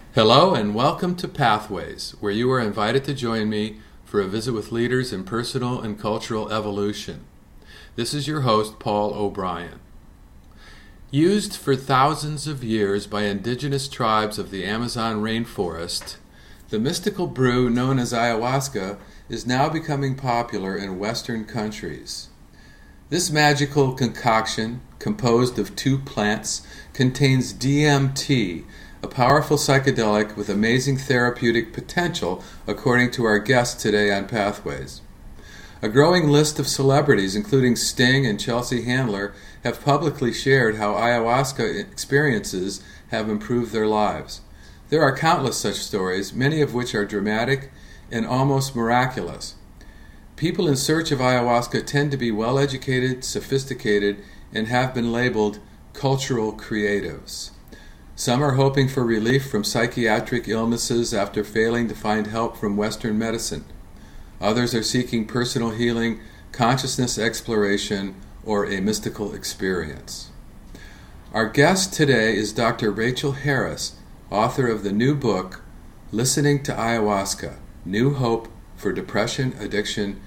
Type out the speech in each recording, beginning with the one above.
Hello and welcome to Pathways, where you are invited to join me for a visit with leaders in personal and cultural evolution. This is your host, Paul O'Brien. Used for thousands of years by indigenous tribes of the Amazon rainforest, the mystical brew known as ayahuasca is now becoming popular in Western countries. This magical concoction, composed of two plants, contains DMT, a powerful psychedelic with amazing therapeutic potential, according to our guest today on Pathways. A growing list of celebrities, including Sting and Chelsea Handler, have publicly shared how ayahuasca experiences have improved their lives. There are countless such stories, many of which are dramatic and almost miraculous. People in search of ayahuasca tend to be well-educated, sophisticated, and have been labeled cultural creatives. Some are hoping for relief from psychiatric illnesses after failing to find help from Western medicine. Others are seeking personal healing, consciousness exploration, or a mystical experience. Our guest today is Dr. Rachel Harris, author of the new book, Listening to Ayahuasca: New Hope for Depression, Addiction,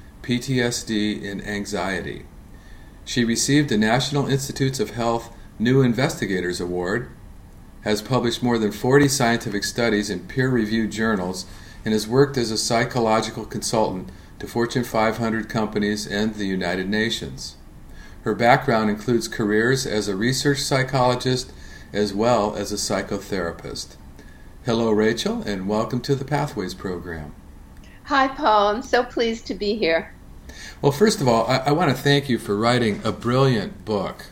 PTSD, and Anxiety. She received the National Institutes of Health New Investigators Award, has published more than 40 scientific studies in peer-reviewed journals, and has worked as a psychological consultant to Fortune 500 companies and the United Nations. Her background includes careers as a research psychologist as well as a psychotherapist. Hello, Rachel, and welcome to the Pathways program. Hi, Paul. I'm so pleased to be here. Well, first of all, I want to thank you for writing a brilliant book.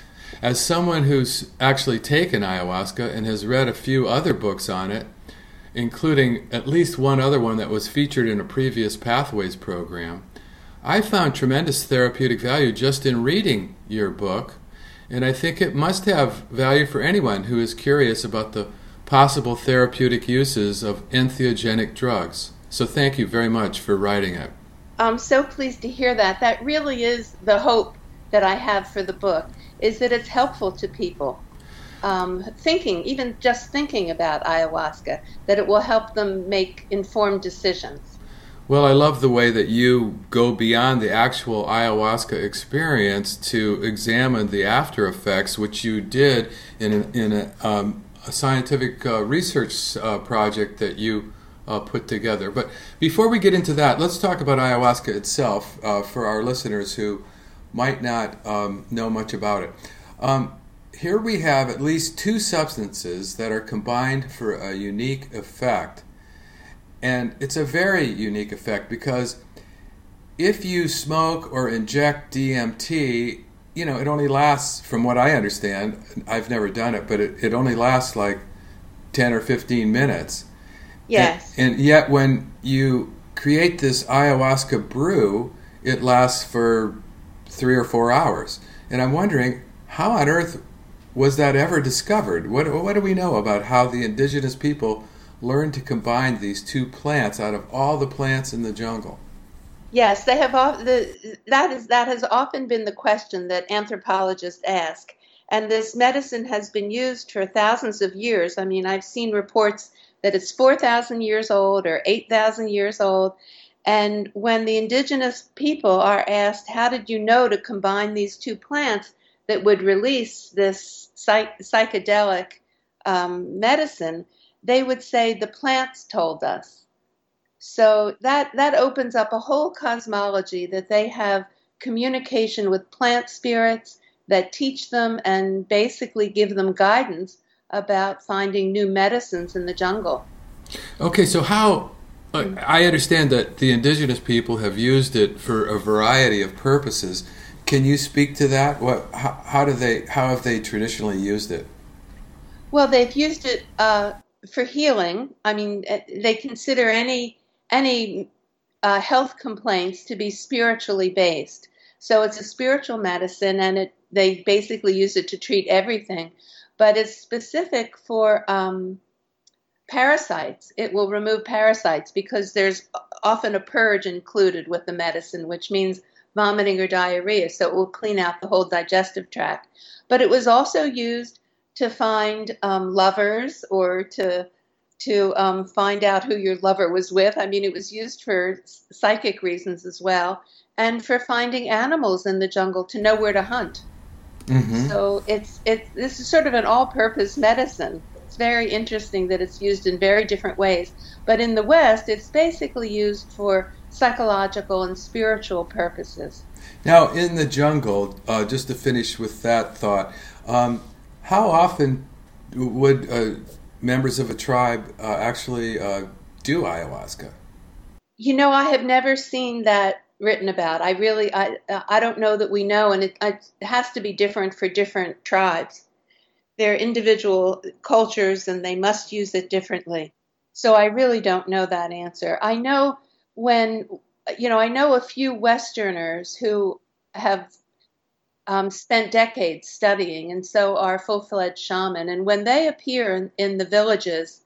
As someone who's actually taken ayahuasca and has read a few other books on it, including at least one other one that was featured in a previous Pathways program, I found tremendous therapeutic value just in reading your book, and I think it must have value for anyone who is curious about the possible therapeutic uses of entheogenic drugs. So thank you very much for writing it. I'm so pleased to hear that. That really is the hope that I have for the book, is that it's helpful to people. Even just thinking about ayahuasca, that it will help them make informed decisions. Well, I love the way that you go beyond the actual ayahuasca experience to examine the after effects, which you did in a scientific research project that you put together. But before we get into that, let's talk about ayahuasca itself for our listeners who might not know much about it. Here we have at least two substances that are combined for a unique effect. And it's a very unique effect because if you smoke or inject DMT, it only lasts, from what I understand, I've never done it, but it only lasts like 10 or 15 minutes. Yes. And yet when you create this ayahuasca brew, it lasts for 3 or 4 hours. And I'm wondering, how on earth was that ever discovered? What do we know about how the indigenous people learned to combine these two plants out of all the plants in the jungle? Yes, they have. That has often been the question that anthropologists ask. And this medicine has been used for thousands of years. I mean, I've seen reports that it's 4,000 years old or 8,000 years old. And when the indigenous people are asked, how did you know to combine these two plants that would release this psychedelic medicine, they would say the plants told us. So that opens up a whole cosmology that they have communication with plant spirits that teach them and basically give them guidance about finding new medicines in the jungle. Okay, so how... I understand that the indigenous people have used it for a variety of purposes. Can you speak to that? How have they traditionally used it? Well, they've used it for healing. I mean, they consider any health complaints to be spiritually based. So it's a spiritual medicine, and they basically use it to treat everything. But it's specific for parasites. It will remove parasites because there's often a purge included with the medicine, which means vomiting or diarrhea. So it will clean out the whole digestive tract. But it was also used to find lovers or to find out who your lover was with. I mean, it was used for psychic reasons as well, and for finding animals in the jungle to know where to hunt. Mm-hmm. So this is sort of an all-purpose medicine. It's very interesting that it's used in very different ways. But in the West, it's basically used for psychological and spiritual purposes. Now, in the jungle, just to finish with that thought, how often would members of a tribe actually do ayahuasca? You know, I have never seen that written about. I don't know that we know, and it has to be different for different tribes. They're individual cultures, and they must use it differently. So I really don't know that answer. I know I know a few Westerners who have spent decades studying, and so are full-fledged shaman. And when they appear in the villages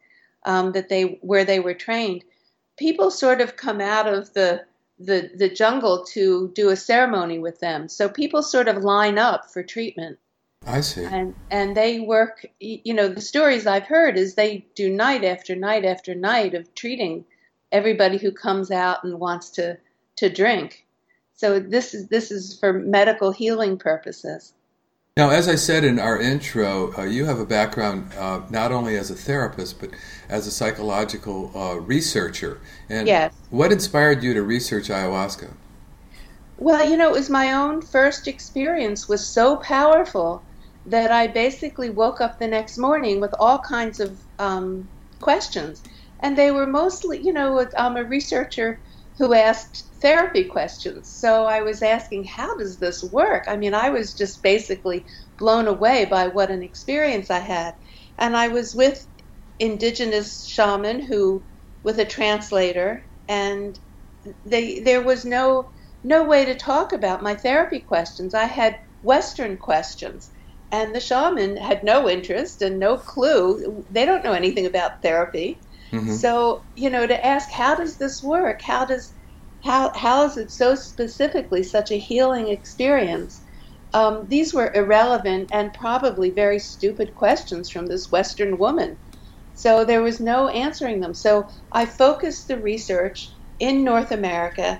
where they were trained, people sort of come out of the jungle to do a ceremony with them. So people sort of line up for treatment. I see. And they work, the stories I've heard is they do night after night after night of treating everybody who comes out and wants to drink. So this is for medical healing purposes. Now, as I said in our intro, you have a background not only as a therapist, but as a psychological researcher. And Yes. what inspired you to research ayahuasca? Well, it was my own first experience was so powerful that I basically woke up the next morning with all kinds of questions. And they were mostly, I'm a researcher who asked therapy questions. So I was asking, how does this work? I mean, I was just basically blown away by what an experience I had. And I was with indigenous shaman with a translator, and there was no way to talk about my therapy questions. I had Western questions, and the shaman had no interest and no clue. They don't know anything about therapy. Mm-hmm. So, to ask, how does this work? How is it so specifically such a healing experience? These were irrelevant and probably very stupid questions from this Western woman. So there was no answering them. So I focused the research in North America,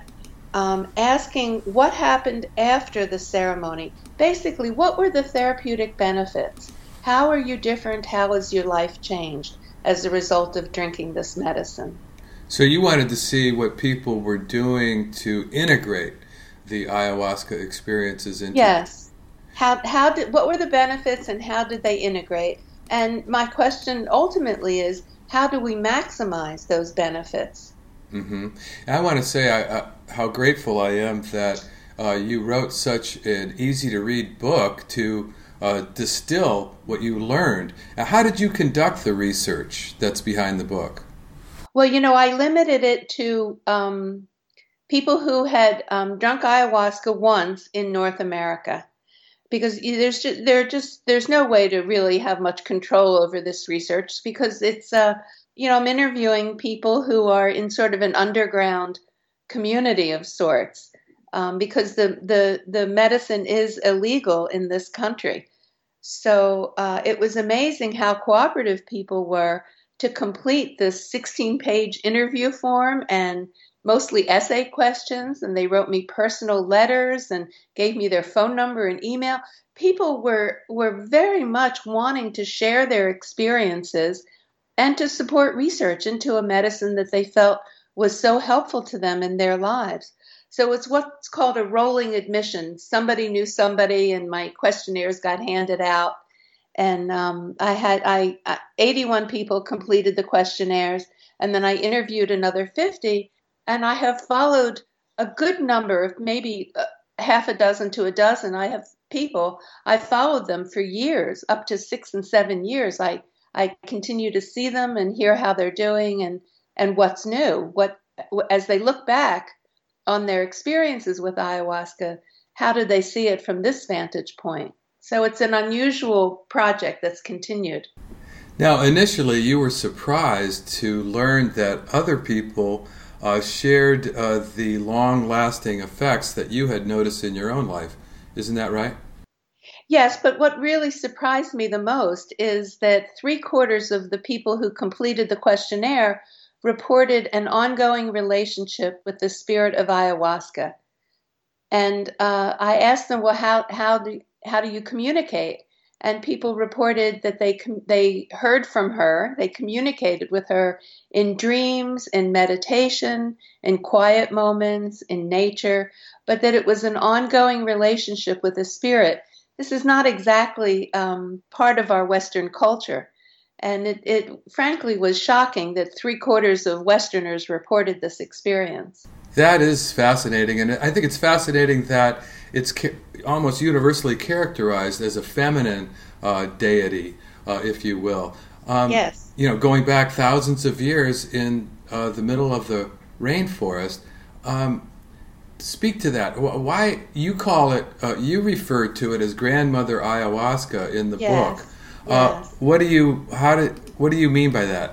asking what happened after the ceremony. Basically, what were the therapeutic benefits? How are you different? How has your life changed as a result of drinking this medicine? So you wanted to see what people were doing to integrate the ayahuasca experiences into... Yes. What were the benefits and how did they integrate? And my question ultimately is, how do we maximize those benefits? Mm-hmm. And I want to say how grateful I am that you wrote such an easy-to-read book to distill what you learned. Now, how did you conduct the research that's behind the book? Well, I limited it to people who had drunk ayahuasca once in North America, because there's no way to really have much control over this research, because it's I'm interviewing people who are in sort of an underground community of sorts, because the medicine is illegal in this country. So it was amazing how cooperative people were to complete this 16-page interview form and mostly essay questions, and they wrote me personal letters and gave me their phone number and email. People were very much wanting to share their experiences and to support research into a medicine that they felt was so helpful to them in their lives. So it's what's called a rolling admission. Somebody knew somebody, and my questionnaires got handed out. And 81 people completed the questionnaires, and then I interviewed another 50, and I have followed a good number of maybe half a dozen to a dozen. I have people, I followed them for years, up to 6 and 7 years. I continue to see them and hear how they're doing and what's new. As they look back on their experiences with ayahuasca, how do they see it from this vantage point? So it's an unusual project that's continued. Now, initially, you were surprised to learn that other people shared the long-lasting effects that you had noticed in your own life. Isn't that right? Yes, but what really surprised me the most is that three-quarters of the people who completed the questionnaire reported an ongoing relationship with the spirit of ayahuasca. And I asked them, well, how do you communicate? And people reported that they heard from her, they communicated with her in dreams, in meditation, in quiet moments, in nature, but that it was an ongoing relationship with the spirit. This is not exactly part of our Western culture. And it frankly was shocking that three-quarters of Westerners reported this experience. That is fascinating, and I think it's fascinating that it's almost universally characterized as a feminine deity, if you will. Yes. Going back thousands of years in the middle of the rainforest. Speak to that. Why you call it? You referred to it as grandmother ayahuasca in the book. Yes. What do you mean by that?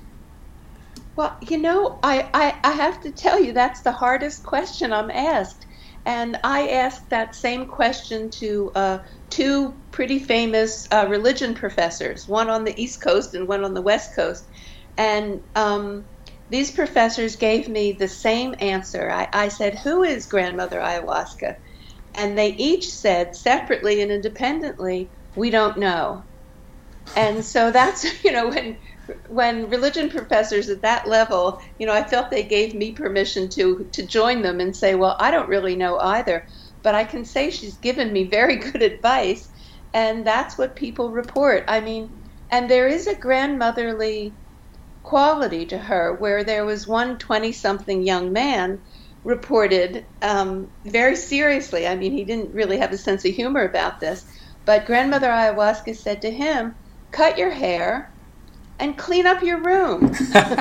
Well, I have to tell you, that's the hardest question I'm asked. And I asked that same question to two pretty famous religion professors, one on the East Coast and one on the West Coast. And these professors gave me the same answer. I said, who is grandmother ayahuasca? And they each said separately and independently, we don't know. And so that's, when religion professors at that level, I felt they gave me permission to join them and say, well, I don't really know either, but I can say she's given me very good advice, and that's what people report. I mean, and there is a grandmotherly quality to her, where there was one 20-something young man reported very seriously. I mean, he didn't really have a sense of humor about this, but grandmother ayahuasca said to him, cut your hair and clean up your room.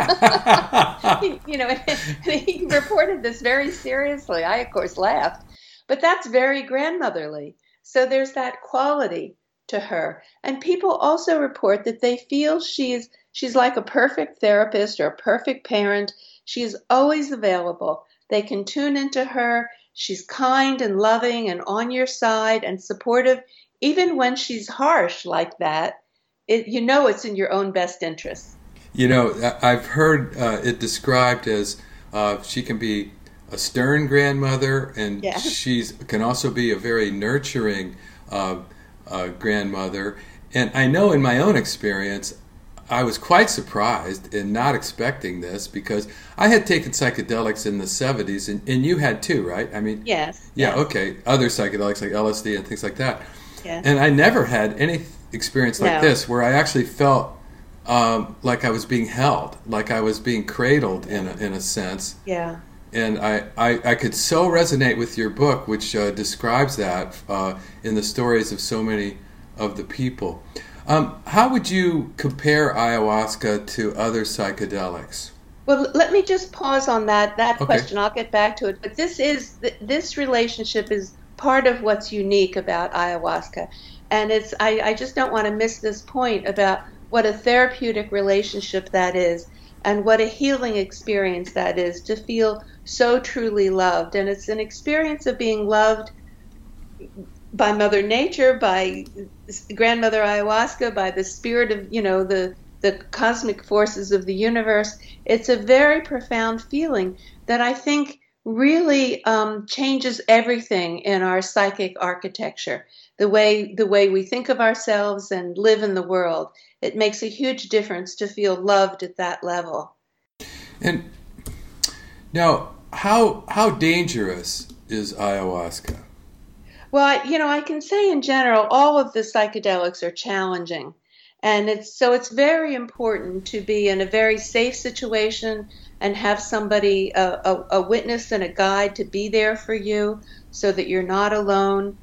He reported this very seriously. I, of course, laughed. But that's very grandmotherly. So there's that quality to her. And people also report that they feel she's like a perfect therapist or a perfect parent. She's always available. They can tune into her. She's kind and loving and on your side and supportive. Even when she's harsh like that, it's in your own best interest. I've heard it described as she can be a stern grandmother, and she can also be a very nurturing grandmother. And I know in my own experience, I was quite surprised and not expecting this, because I had taken psychedelics in the 70s, and you had too, right? I mean, yes. Yeah, yes. Okay. Other psychedelics like LSD and things like that. Yes. And I never had any experience like this where I actually felt like I was being held, like I was being cradled in a sense. Yeah. And I could so resonate with your book, which describes that in the stories of so many of the people. How would you compare ayahuasca to other psychedelics? Well, let me just pause on that Okay. question. I'll get back to it. But this relationship is part of what's unique about ayahuasca. And I just don't want to miss this point about what a therapeutic relationship that is, and what a healing experience that is, to feel so truly loved. And it's an experience of being loved by Mother Nature, by grandmother ayahuasca, by the spirit of, the cosmic forces of the universe. It's a very profound feeling that I think really changes everything in our psychic architecture. The way we think of ourselves and live in the world. It makes a huge difference to feel loved at that level. And now, how dangerous is ayahuasca? Well, I can say in general, all of the psychedelics are challenging. And it's very important to be in a very safe situation and have somebody, a witness and a guide, to be there for you so that you're not alone.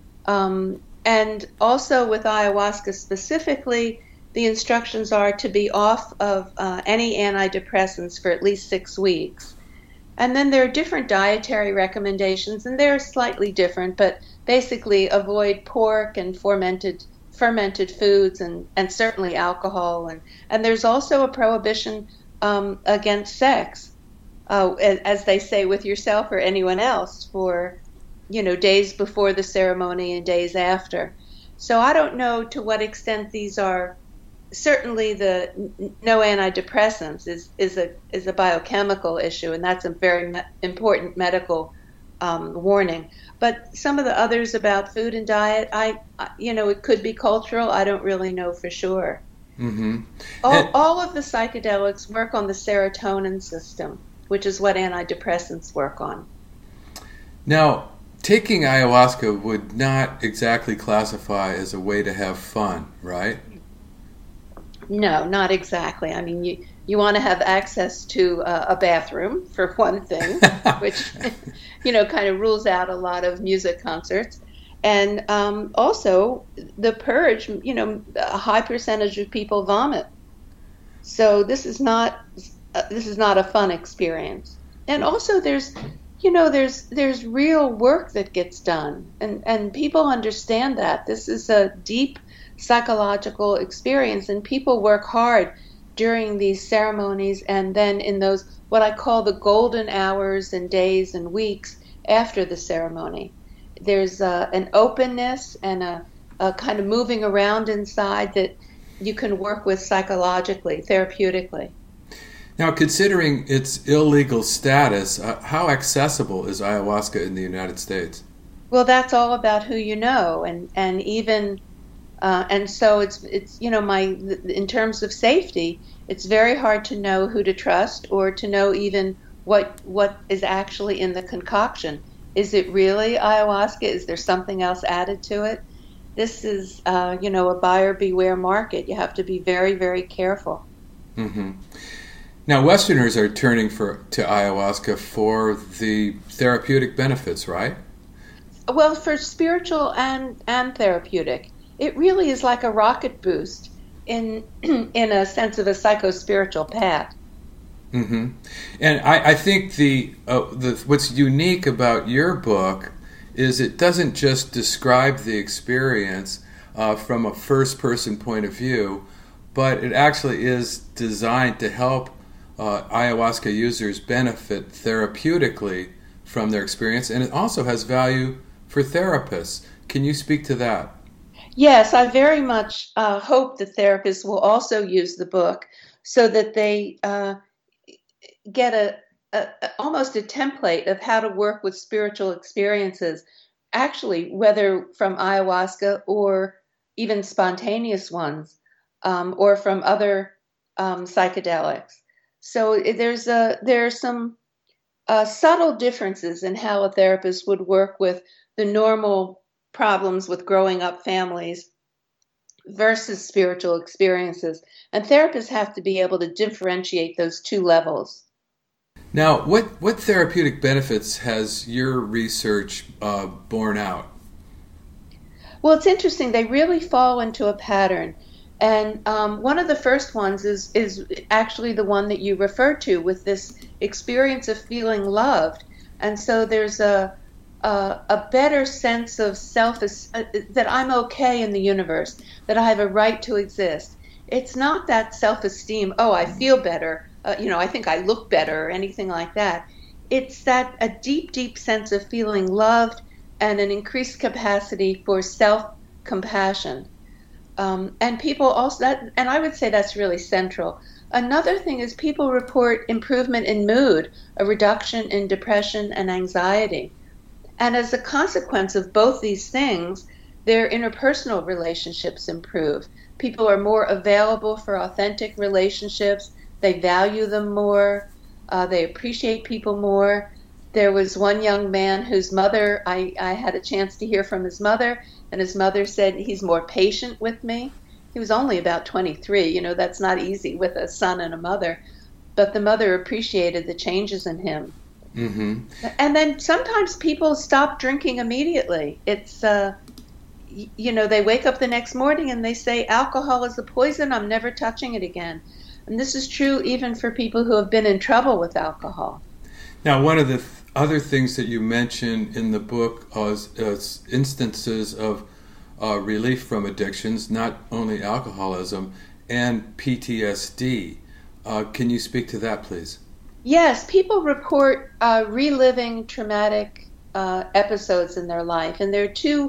And also with ayahuasca specifically, the instructions are to be off of any antidepressants for at least 6 weeks. And then there are different dietary recommendations, and they're slightly different, but basically avoid pork and fermented foods and certainly alcohol. And there's also a prohibition against sex, as they say, with yourself or anyone else for days before the ceremony and days after. So I don't know to what extent these are. Certainly, the no antidepressants is a biochemical issue, and that's a very important medical warning. But some of the others about food and diet, it could be cultural. I don't really know for sure. Mm-hmm. All of the psychedelics work on the serotonin system, which is what antidepressants work on. Now, taking ayahuasca would not exactly classify as a way to have fun, right? No, not exactly. I mean, you want to have access to a bathroom, for one thing, which, kind of rules out a lot of music concerts. And also, the purge, a high percentage of people vomit. So this is not a fun experience. And also, there's real work that gets done, and people understand that this is a deep psychological experience, and people work hard during these ceremonies and then in those what I call the golden hours and days and weeks after the ceremony. There's an openness and a kind of moving around inside that you can work with psychologically, therapeutically. Now, considering its illegal status, how accessible is ayahuasca in the United States? Well, that's all about who you know, and even and so it's in terms of safety, it's very hard to know who to trust or to know even what is actually in the concoction. Is it really ayahuasca? Is there something else added to it? This is a buyer beware market. You have to be very, very careful. Mm-hmm. Now, Westerners are turning to ayahuasca for the therapeutic benefits, right? Well, for spiritual and therapeutic. It really is like a rocket boost in a sense of a psycho-spiritual path. Mm-hmm. And I think the what's unique about your book is it doesn't just describe the experience from a first-person point of view, but it actually is designed to help ayahuasca users benefit therapeutically from their experience, and it also has value for therapists. Can you speak to that? Yes, I very much hope that therapists will also use the book so that they get almost a template of how to work with spiritual experiences, actually, whether from ayahuasca or even spontaneous ones, or from other psychedelics. So there are some subtle differences in how a therapist would work with the normal problems with growing up families versus spiritual experiences. And therapists have to be able to differentiate those two levels. Now, what therapeutic benefits has your research borne out? Well, it's interesting. They really fall into a pattern. And one of the first ones is actually the one that you referred to, with this experience of feeling loved. And so there's a better sense of that I'm okay in the universe, that I have a right to exist. It's not that self-esteem, oh, I feel better, I think I look better, or anything like that. It's that a deep, deep sense of feeling loved and an increased capacity for self-compassion. And people also, and I would say that's really central. Another thing is people report improvement in mood, a reduction in depression and anxiety. And as a consequence of both these things, their interpersonal relationships improve. People are more available for authentic relationships. They value them more. They appreciate people more. There was one young man whose mother, I had a chance to hear from his mother, and his mother said he's more patient with me. He was only about 23. That's not easy with a son and a mother. But the mother appreciated the changes in him. Mm-hmm. And then sometimes people stop drinking immediately. It's, they wake up the next morning and they say, alcohol is a poison, I'm never touching it again. And this is true even for people who have been in trouble with alcohol. Now, one of the other things that you mention in the book is instances of relief from addictions, not only alcoholism, and PTSD. Can you speak to that, please? Yes, people report reliving traumatic episodes in their life, and there are two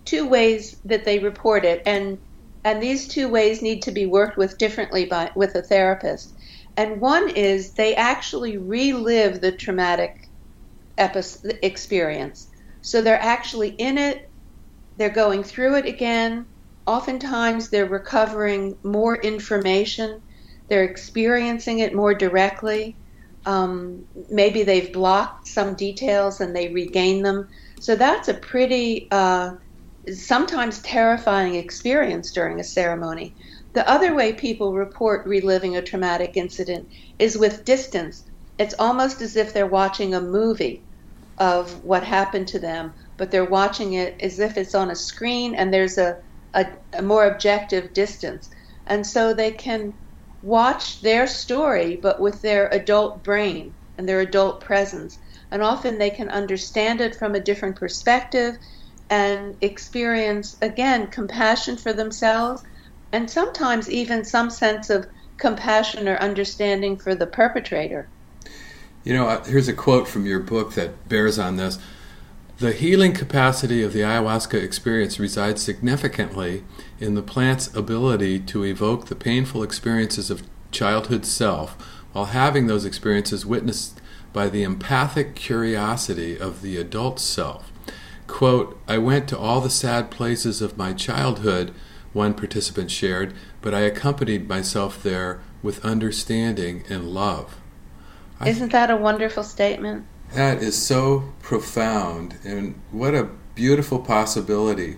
two ways that they report it, and these two ways need to be worked with differently with a therapist. And one is they actually relive the traumatic experience. So they're actually in it, they're going through it again. Oftentimes they're recovering more information, they're experiencing it more directly. Maybe they've blocked some details and they regain them. So that's a pretty sometimes terrifying experience during a ceremony. The other way people report reliving a traumatic incident is with distance. It's almost as if they're watching a movie of what happened to them, but they're watching it as if it's on a screen and there's a more objective distance. And so they can watch their story, but with their adult brain and their adult presence. And often they can understand it from a different perspective and experience, again, compassion for themselves, and sometimes even some sense of compassion or understanding for the perpetrator. Here's a quote from your book that bears on this. The healing capacity of the ayahuasca experience resides significantly in the plant's ability to evoke the painful experiences of childhood self while having those experiences witnessed by the empathic curiosity of the adult self. Quote, I went to all the sad places of my childhood, one participant shared, but I accompanied myself there with understanding and love. Isn't that a wonderful statement? That is so profound, and what a beautiful possibility.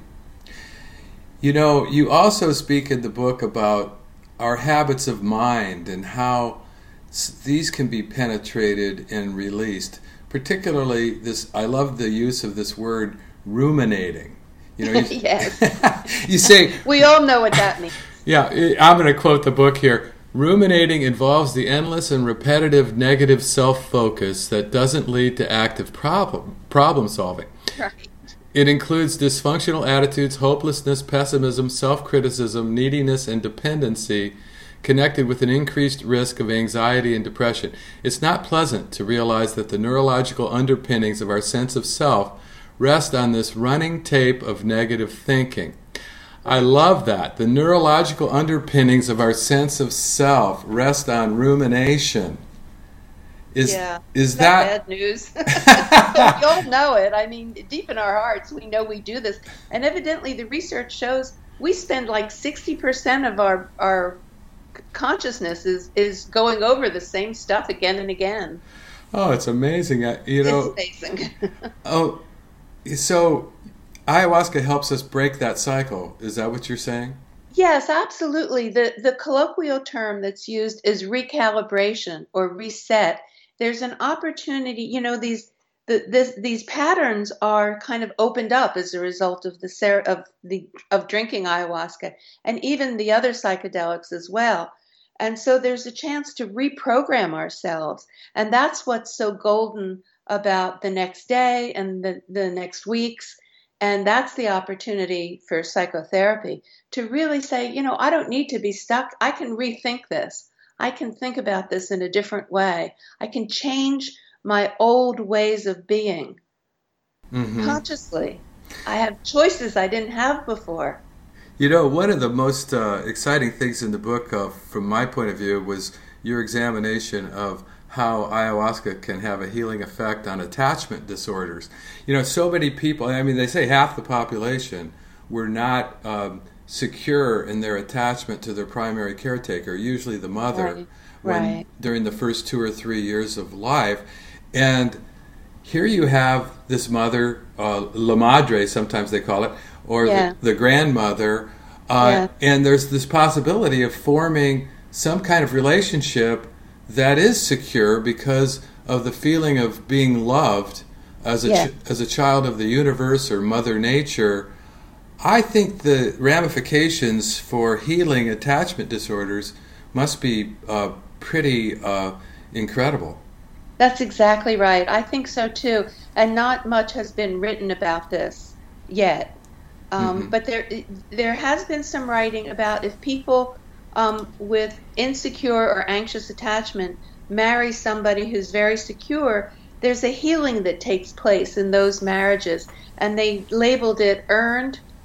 You also speak in the book about our habits of mind and how these can be penetrated and released. Particularly this, I love the use of this word, ruminating. Yes. You say... We all know what that means. Yeah, I'm going to quote the book here. Ruminating involves the endless and repetitive negative self-focus that doesn't lead to active problem solving. Right. It includes dysfunctional attitudes, hopelessness, pessimism, self-criticism, neediness, and dependency connected with an increased risk of anxiety and depression. It's not pleasant to realize that the neurological underpinnings of our sense of self rest on this running tape of negative thinking. I love that. The neurological underpinnings of our sense of self rest on rumination. Is that bad news? We all know it. I mean, deep in our hearts, we know we do this. And evidently the research shows we spend like 60% of our consciousness is going over the same stuff again and again. Oh, it's amazing. It's amazing. So ayahuasca helps us break that cycle. Is that what you're saying? Yes, absolutely. The colloquial term that's used is recalibration or reset. There's an opportunity, these patterns are kind of opened up as a result of of drinking ayahuasca and even the other psychedelics as well. And so there's a chance to reprogram ourselves. And that's what's so golden about the next day and the next weeks. And that's the opportunity for psychotherapy to really say, I don't need to be stuck. I can rethink this. I can think about this in a different way. I can change my old ways of being consciously. I have choices I didn't have before. One of the most exciting things in the book, from my point of view, was your examination of how ayahuasca can have a healing effect on attachment disorders. So many people, they say half the population were not secure in their attachment to their primary caretaker, usually the mother, during the first 2 or 3 years of life. And here you have this mother, la madre, sometimes they call it, or the grandmother, and there's this possibility of forming some kind of relationship that is secure because of the feeling of being loved as a child of the universe or Mother Nature. I think the ramifications for healing attachment disorders must be pretty incredible. That's exactly right. I think so too. And not much has been written about this yet. But there has been some writing about if people with insecure or anxious attachment marry somebody who's very secure, there's a healing that takes place in those marriages. And they labeled it earned,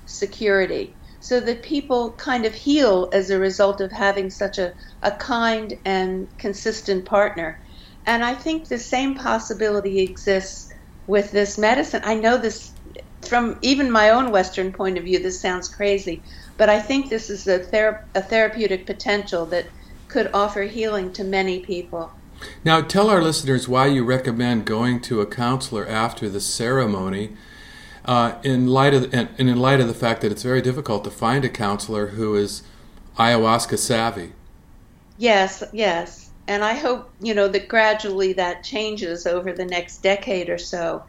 security, so that people kind of heal as a result of having such a kind and consistent partner. And I think the same possibility exists with this medicine. I know this from even my own Western point of view, this sounds crazy, but I think this is a therapeutic potential that could offer healing to many people. Now, tell our listeners why you recommend going to a counselor after the ceremony, in light of the fact that it's very difficult to find a counselor who is ayahuasca savvy. Yes. And I hope, that gradually that changes over the next decade or so.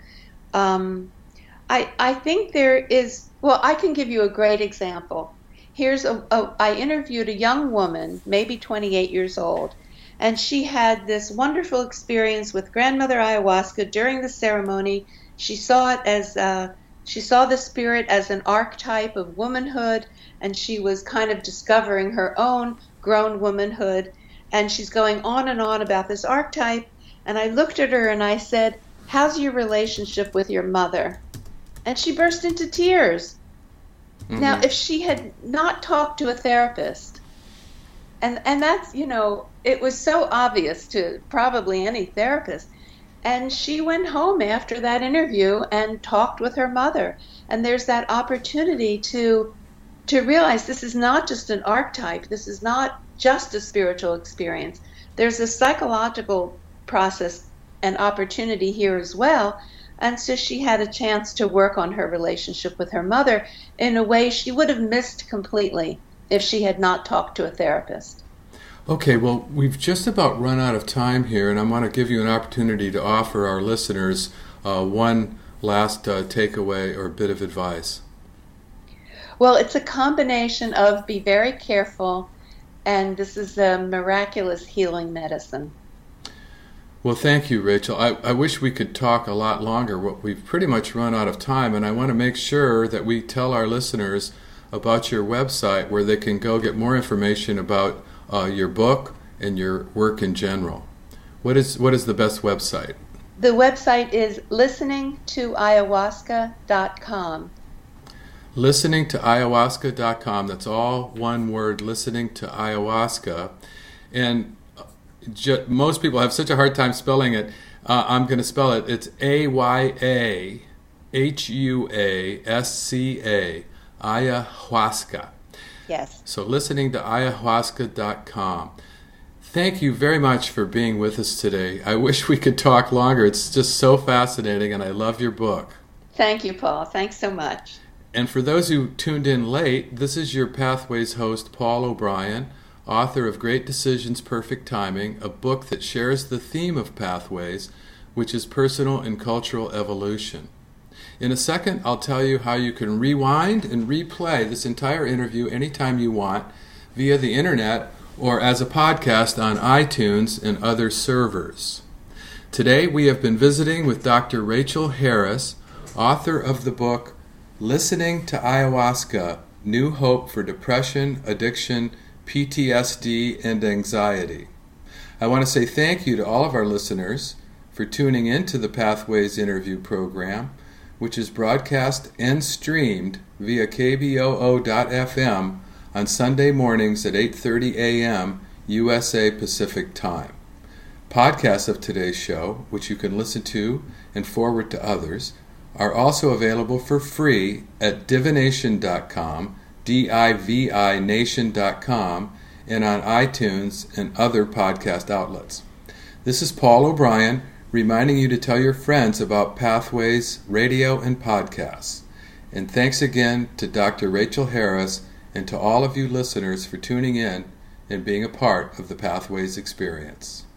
I think there is, I can give you a great example. I interviewed a young woman, maybe 28 years old, and she had this wonderful experience with grandmother ayahuasca during the ceremony. She saw the spirit as an archetype of womanhood, and she was kind of discovering her own grown womanhood. And she's going on and on about this archetype. And I looked at her and I said, "How's your relationship with your mother?" And she burst into tears. Mm-hmm. Now, if she had not talked to a therapist, and that's, it was so obvious to probably any therapist. And she went home after that interview and talked with her mother. And there's that opportunity to realize this is not just an archetype. This is not just a spiritual experience. There's a psychological process and opportunity here as well. And so she had a chance to work on her relationship with her mother in a way she would have missed completely if she had not talked to a therapist. Okay, well, we've just about run out of time here, and I want to give you an opportunity to offer our listeners one last takeaway or bit of advice. Well, it's a combination of be very careful, and this is a miraculous healing medicine. Well, thank you, Rachel. I wish we could talk a lot longer. We've pretty much run out of time, and I want to make sure that we tell our listeners about your website where they can go get more information about your book and your work in general. What is the best website? The website is listeningtoayahuasca.com. Listeningtoayahuasca.com. That's all one word, listening to ayahuasca. And most people have such a hard time spelling it. I'm going to spell it. It's AYAHUASCA, ayahuasca. Yes. So listening to ayahuasca.com. Thank you very much for being with us today. I wish we could talk longer. It's just so fascinating, and I love your book. Thank you, Paul. Thanks so much. And for those who tuned in late, this is your Pathways host, Paul O'Brien, author of Great Decisions, Perfect Timing, a book that shares the theme of Pathways, which is personal and cultural evolution. In a second, I'll tell you how you can rewind and replay this entire interview anytime you want via the internet or as a podcast on iTunes and other servers. Today, we have been visiting with Dr. Rachel Harris, author of the book Listening to Ayahuasca, New Hope for Depression, Addiction, PTSD, and Anxiety. I want to say thank you to all of our listeners for tuning into the Pathways interview program, which is broadcast and streamed via KBOO.FM on Sunday mornings at 8:30 a.m. USA Pacific Time. Podcasts of today's show, which you can listen to and forward to others, are also available for free at divination.com, divination.com, and on iTunes and other podcast outlets. This is Paul O'Brien, reminding you to tell your friends about Pathways Radio and podcasts. And thanks again to Dr. Rachel Harris and to all of you listeners for tuning in and being a part of the Pathways experience.